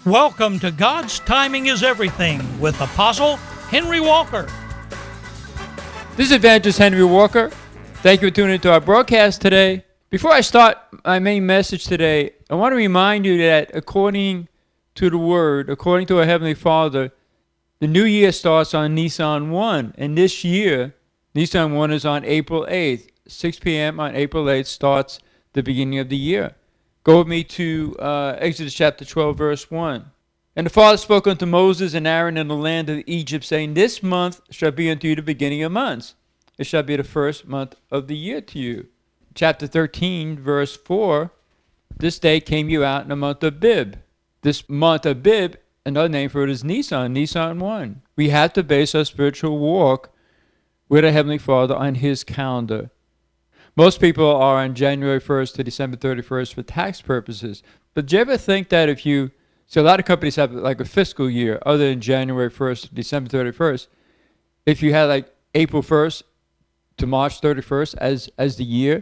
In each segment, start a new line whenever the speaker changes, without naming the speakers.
Welcome to God's Timing is Everything with Apostle Henry Walker.
This is Evangelist Henry Walker. Thank you for tuning into our broadcast today. Before I start my main message today, I want to remind you that according to the Word, according to our Heavenly Father, the new year starts on Nisan 1. And this year, Nisan 1 is on April 8th. 6 p.m. on April 8th starts the beginning of the year. Go with me to Exodus chapter 12, verse 1. And the Father spoke unto Moses and Aaron in the land of Egypt, saying, This month shall be unto you the beginning of months. It shall be the first month of the year to you. Chapter 13, verse 4. This day came you out in the month of Bib. This month of Bib, another name for it is Nisan, Nisan 1. We have to base our spiritual walk with our Heavenly Father on His calendar. Most people are on January 1st to December 31st for tax purposes. But do you ever think that if you, so a lot of companies have like a fiscal year other than January 1st to December 31st. If you had like April 1st to March 31st as the year,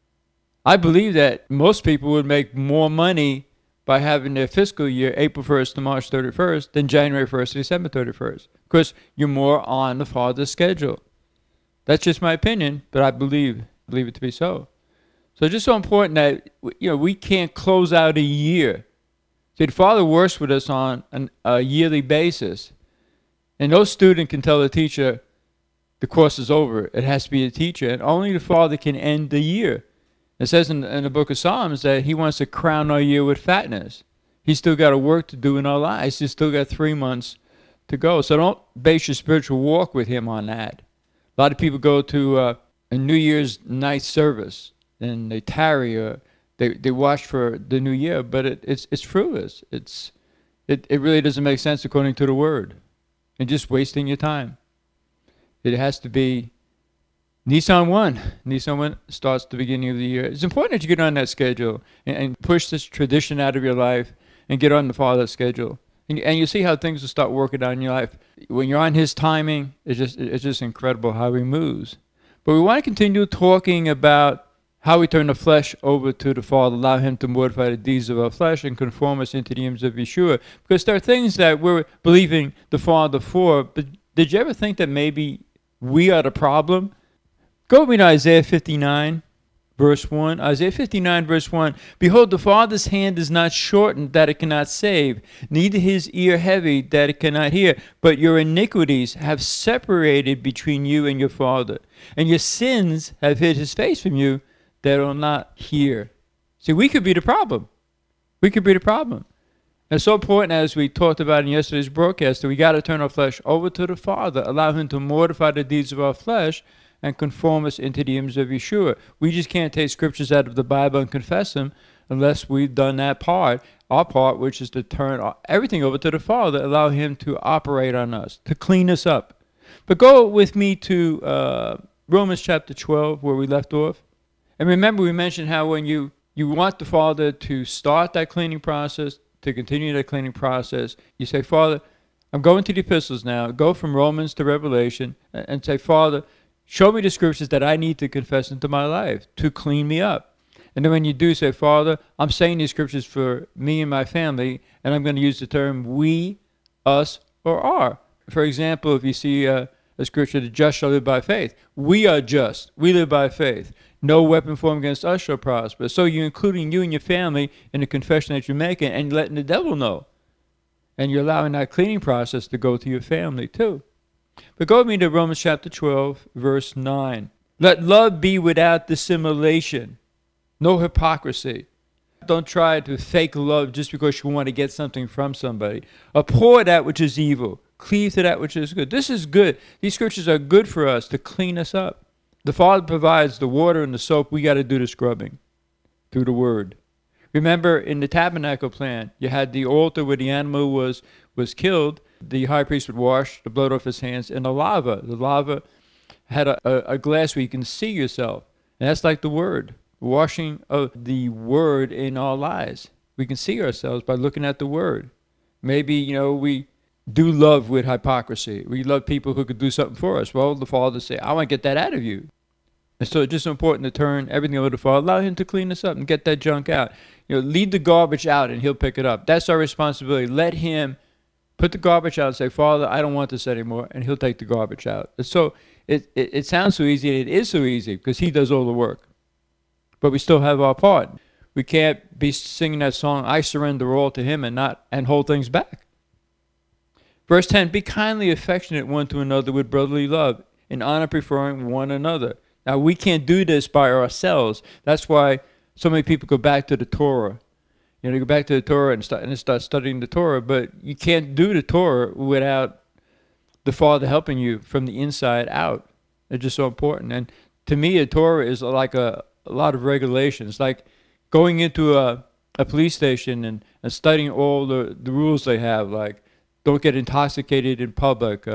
I believe that most people would make more money by having their fiscal year April 1st to March 31st than January 1st to December 31st. Because you're more on the Father's schedule. That's just my opinion, but I believe it to be so. So it's just so important that we can't close out a year. See, the Father works with us on a yearly basis. And no student can tell the teacher the course is over. It has to be the teacher. And only the Father can end the year. It says in the book of Psalms that He wants to crown our year with fatness. He's still got a work to do in our lives. He's still got 3 months to go. So don't base your spiritual walk with Him on that. A lot of people go to a New Year's night service and they tarry or they watch for the new year, but it's fruitless. It really doesn't make sense according to the Word. And just wasting your time. It has to be Nisan 1. Nisan 1 starts the beginning of the year. It's important that you get on that schedule and push this tradition out of your life and get on the Father's schedule. And you see how things will start working out in your life. When you're on His timing, it's just incredible how He moves. But we want to continue talking about how we turn the flesh over to the Father, allow Him to mortify the deeds of our flesh and conform us into the image of Yeshua. Because there are things that we're believing the Father for, but did you ever think that maybe we are the problem? Go with me to Isaiah 59, verse 1. Isaiah 59, verse 1. Behold, the Father's hand is not shortened that it cannot save, neither His ear heavy that it cannot hear. But your iniquities have separated between you and your Father, and your sins have hid His face from you that will not hear. See, we could be the problem. We could be the problem. And it's so important, as we talked about in yesterday's broadcast, that we got to turn our flesh over to the Father, allow Him to mortify the deeds of our flesh, and conform us into the image of Yeshua. We just can't take scriptures out of the Bible and confess them unless we've done that part, our part, which is to turn everything over to the Father, allow Him to operate on us, to clean us up. But go with me to Romans chapter 12, where we left off. And remember, we mentioned how when you want the Father to start that cleaning process, to continue that cleaning process, you say, Father, I'm going to the epistles now. Go from Romans to Revelation and say, Father, show me the scriptures that I need to confess into my life to clean me up. And then when you do say, Father, I'm saying these scriptures for me and my family, and I'm going to use the term we, us, or our. For example, if you see a scripture, the just shall live by faith. We are just. We live by faith. No weapon formed against us shall prosper. So you're including you and your family in the confession that you're making and letting the devil know. And you're allowing that cleaning process to go to your family too. But go with me to Romans chapter 12, verse 9. Let love be without dissimulation, no hypocrisy. Don't try to fake love just because you want to get something from somebody. Abhor that which is evil. Cleave to that which is good. This is good. These scriptures are good for us to clean us up. The Father provides the water and the soap. We got to do the scrubbing through the Word. Remember, in the tabernacle plan, you had the altar where the animal was killed. The high priest would wash the blood off his hands, and the lava. The lava had a glass where you can see yourself. And that's like the Word. Washing of the Word in our lives. We can see ourselves by looking at the Word. Maybe, we do love with hypocrisy. We love people who could do something for us. Well, the Father say, I want to get that out of you. And so it's just important to turn everything over to the Father. Allow Him to clean us up and get that junk out. Leave the garbage out and He'll pick it up. That's our responsibility. Let Him put the garbage out and say, Father, I don't want this anymore, and He'll take the garbage out. And so it sounds so easy, and it is so easy because He does all the work. But we still have our part. We can't be singing that song, I surrender all to Him, and hold things back. Verse 10, be kindly affectionate one to another with brotherly love, in honor preferring one another. Now, we can't do this by ourselves. That's why so many people go back to the Torah. They go back to the Torah and start studying the Torah, but you can't do the Torah without the Father helping you from the inside out. It's just so important. And to me, a Torah is like a lot of regulations, like going into a police station and studying all the rules they have, like don't get intoxicated in public,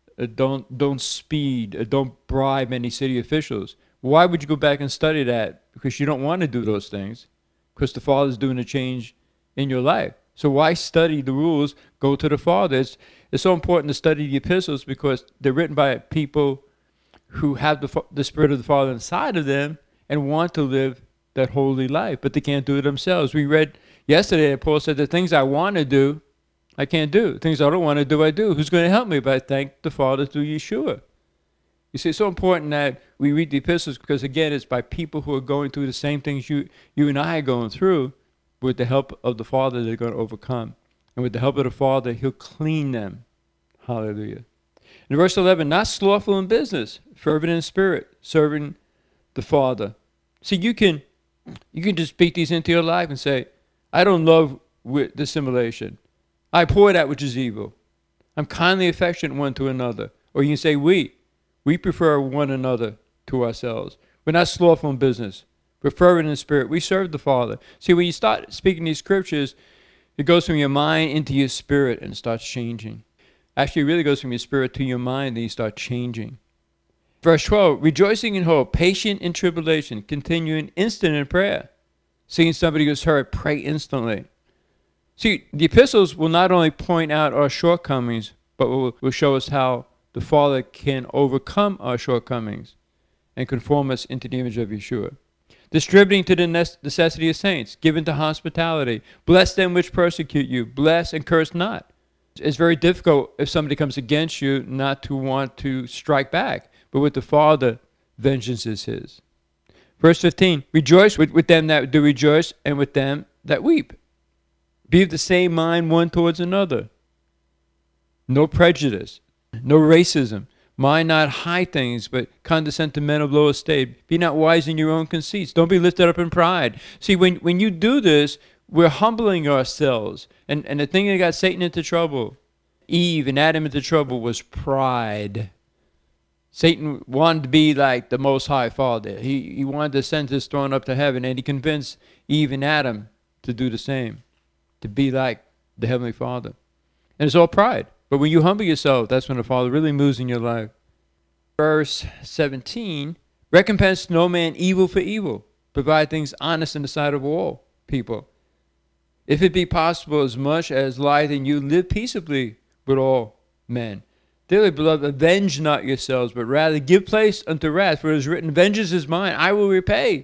don't speed, don't bribe any city officials. Why would you go back and study that? Because you don't want to do those things, because the Father's doing a change in your life. So why study the rules? Go to the Father. It's so important to study the epistles because they're written by people who have the Spirit of the Father inside of them and want to live that holy life, but they can't do it themselves. We read yesterday that Paul said, the things I want to do, I can't do. Things I don't want to do, I do. Who's going to help me? But I thank the Father through Yeshua. You see, it's so important that we read the epistles because, again, it's by people who are going through the same things you and I are going through. With the help of the Father, they're going to overcome. And with the help of the Father, He'll clean them. Hallelujah. In verse 11, not slothful in business, fervent in spirit, serving the Father. See, you can just speak these into your life and say, I don't love with dissimulation. I abhor that which is evil. I'm kindly affectionate one to another. Or you can say, we prefer one another to ourselves. We're not slothful in business. We're fervent in spirit. We serve the Father. See, when you start speaking these scriptures, it goes from your mind into your spirit and starts changing. Actually, it really goes from your spirit to your mind, and you start changing. Verse 12, rejoicing in hope, patient in tribulation, continuing instant in prayer. Seeing somebody who's hurt, pray instantly. See, the epistles will not only point out our shortcomings, but will show us how the Father can overcome our shortcomings and conform us into the image of Yeshua. Distributing to the necessity of saints, given to hospitality. Bless them which persecute you. Bless and curse not. It's very difficult if somebody comes against you not to want to strike back. But with the Father, vengeance is His. Verse 15, rejoice with them that do rejoice and with them that weep. Be of the same mind one towards another. No prejudice, no racism. Mind not high things, but condescend to men of low estate. Be not wise in your own conceits. Don't be lifted up in pride. See, when you do this, we're humbling ourselves. And the thing that got Satan into trouble, Eve and Adam into trouble, was pride. Satan wanted to be like the Most High Father. He wanted to send his throne up to heaven, and he convinced Eve and Adam to do the same, to be like the Heavenly Father. And it's all pride. But when you humble yourself, that's when the Father really moves in your life. Verse 17, recompense no man evil for evil. Provide things honest in the sight of all people. If it be possible, as much as lieth in you, live peaceably with all men. Dearly beloved, avenge not yourselves, but rather give place unto wrath. For it is written, vengeance is mine, I will repay,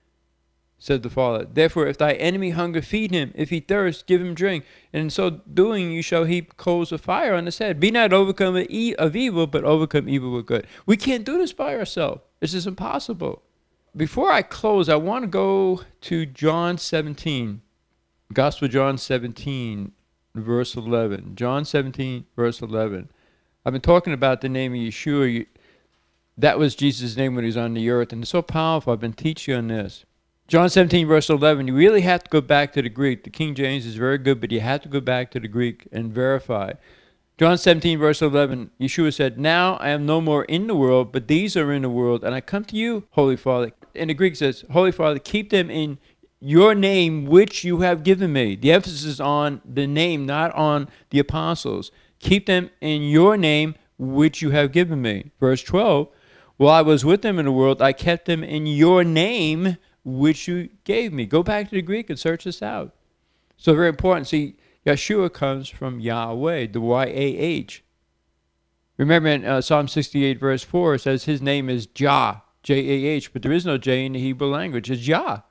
said the Father. Therefore, if thy enemy hunger, feed him. If he thirst, give him drink. And in so doing, you shall heap coals of fire on his head. Be not overcome of evil, but overcome evil with good. We can't do this by ourselves. This is impossible. Before I close, I want to go to John 17. Gospel of John 17, verse 11. John 17, verse 11. I've been talking about the name of Yeshua. That was Jesus' name when he was on the earth. And it's so powerful. I've been teaching on this. John 17, verse 11, you really have to go back to the Greek. The King James is very good, but you have to go back to the Greek and verify. John 17, verse 11, Yeshua said, now I am no more in the world, but these are in the world, and I come to you, Holy Father. And the Greek says, Holy Father, keep them in your name, which you have given me. The emphasis is on the name, not on the apostles. Keep them in your name, which you have given me. Verse 12, while I was with them in the world, I kept them in your name, which you gave me. Go back to the Greek and search this out. So very important. See, Yeshua comes from Yahweh, the Y-A-H. Remember in Psalm 68, verse 4, it says his name is Jah. J-A-H, but there is no J in the Hebrew language. It's Yah.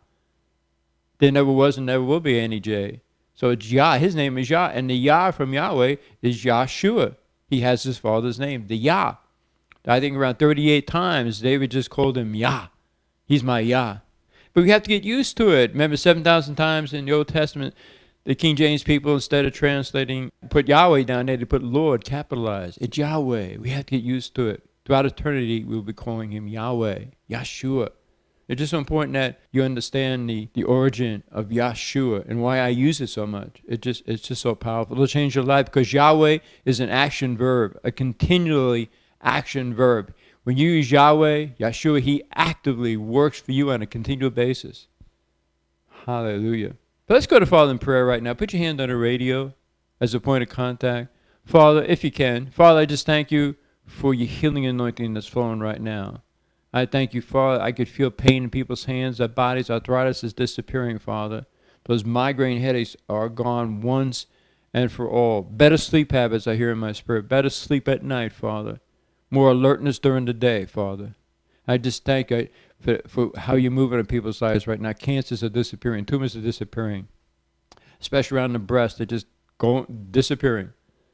There never was and never will be any J. So it's Yah. His name is Yah. And the Yah from Yahweh is Yahshua. He has his father's name, the Yah. I think around 38 times, David just called him Yah. He's my Yah. But we have to get used to it. Remember, 7,000 times in the Old Testament, the King James people, instead of translating, put Yahweh down there, they put Lord, capitalized. It's Yahweh. We have to get used to it. Throughout eternity, we'll be calling him Yahweh, Yahshua. It's just so important that you understand the origin of Yahshua and why I use it so much. It's just so powerful. It'll change your life because Yahweh is an action verb, a continually action verb. When you use Yahweh, Yahshua, he actively works for you on a continual basis. Hallelujah. But let's go to Father in prayer right now. Put your hand on the radio as a point of contact. Father, if you can. Father, I just thank you for your healing anointing that's flowing right now. I thank you, Father. I could feel pain in people's hands, their bodies. Arthritis is disappearing, Father. Those migraine headaches are gone once and for all. Better sleep habits, I hear in my spirit. Better sleep at night, Father. More alertness during the day, Father. I just thank you for how you're moving in people's lives right now. Cancers are disappearing. Tumors are disappearing. Especially around the breast, they're just disappearing.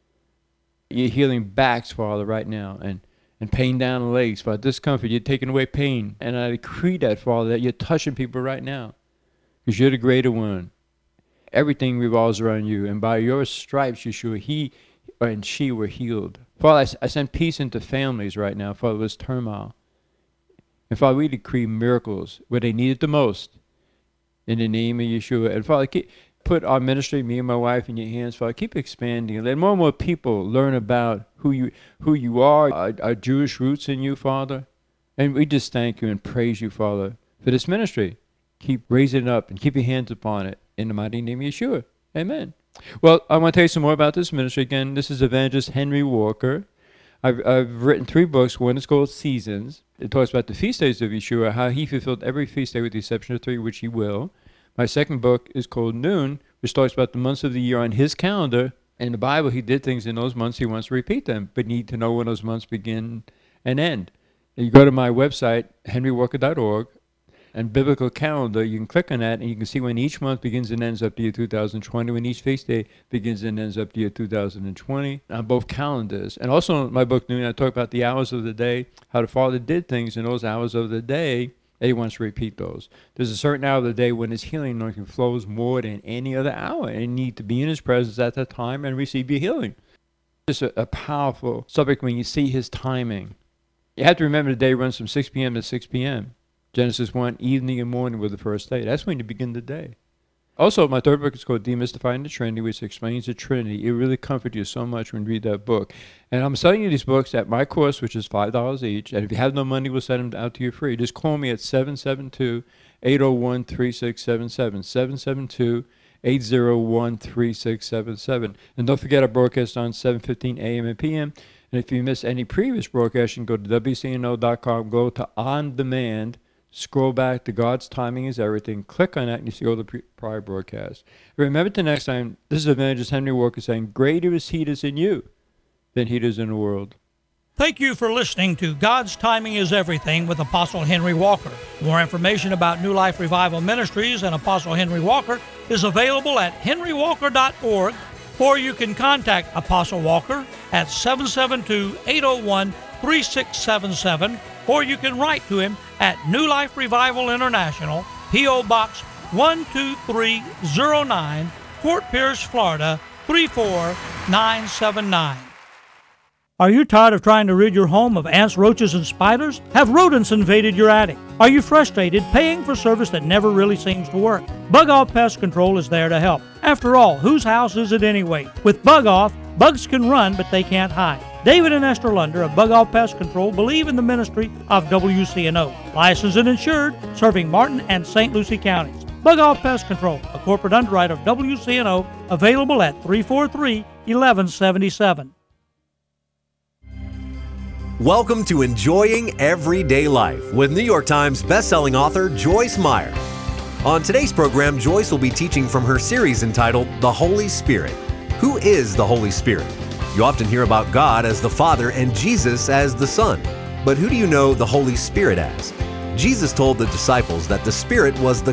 You're healing backs, Father, right now, and pain down the legs, Father. Discomfort, you're taking away pain. And I decree that, Father, that you're touching people right now because you're the greater one. Everything revolves around you. And by your stripes, Yeshua, he and she were healed. Father, I send peace into families right now, Father, this turmoil. And Father, we decree miracles where they need it the most in the name of Yeshua. And Father, put our ministry, me and my wife, in your hands, Father. Keep expanding. Let more and more people learn about who you are, our Jewish roots in you, Father. And we just thank you and praise you, Father, for this ministry. Keep raising it up and keep your hands upon it in the mighty name of Yeshua. Amen. Well, I want to tell you some more about this ministry. Again, this is Evangelist Henry Walker. I've written 3 books. One is called Seasons. It talks about the feast days of Yeshua, how he fulfilled every feast day with the exception of 3, which he will. My second book is called Noon, which talks about the months of the year on his calendar. In the Bible, he did things in those months. He wants to repeat them, but you need to know when those months begin and end. And you go to my website, henrywalker.org, and biblical calendar, you can click on that, and you can see when each month begins and ends up to year 2020, when each feast day begins and ends up to year 2020, on both calendars. And also in my book, Noon, I talk about the hours of the day, how the Father did things in those hours of the day. He wants to repeat those. There's a certain hour of the day when his healing anointing flows more than any other hour, and you need to be in his presence at that time and receive your healing. It's a powerful subject when you see his timing. You have to remember the day runs from 6 p.m. to 6 p.m. Genesis 1, evening and morning were the first day. That's when you begin the day. Also, my third book is called Demystifying the Trinity, which explains the Trinity. It really comforts you so much when you read that book. And I'm selling you these books at my cost, which is $5 each. And if you have no money, we'll send them out to you free. Just call me at 772-801-3677, 772-801-3677. And don't forget our broadcast on 7:15 a.m. and p.m. And if you miss any previous broadcast, you can go to WCNO.com, go to On Demand, scroll back to God's Timing is Everything. Click on that and you see all the prior broadcasts. Remember the next time, this is Evangelist Henry Walker saying, greater is he that is in you than he that is in the world.
Thank you for listening to God's Timing is Everything with Apostle Henry Walker. More information about New Life Revival Ministries and Apostle Henry Walker is available at henrywalker.org, or you can contact Apostle Walker at 772-801-3677, or you can write to him at New Life Revival International, P.O. Box 12309, Fort Pierce, Florida 34979. Are you tired of trying to rid your home of ants, roaches, and spiders? Have rodents invaded your attic? Are you frustrated paying for service that never really seems to work? Bug Off Pest Control is there to help. After all, whose house is it anyway? With Bug Off, bugs can run, but they can't hide. David and Esther Lunder of Bug Off Pest Control believe in the ministry of WCNO. Licensed and insured, serving Martin and St. Lucie counties. Bug Off Pest Control, a corporate underwriter of WCNO, available at 343-1177.
Welcome to Enjoying Everyday Life with New York Times bestselling author Joyce Meyer. On today's program, Joyce will be teaching from her series entitled The Holy Spirit. Who is the Holy Spirit? You often hear about God as the Father and Jesus as the Son. But who do you know the Holy Spirit as? Jesus told the disciples that the Spirit was the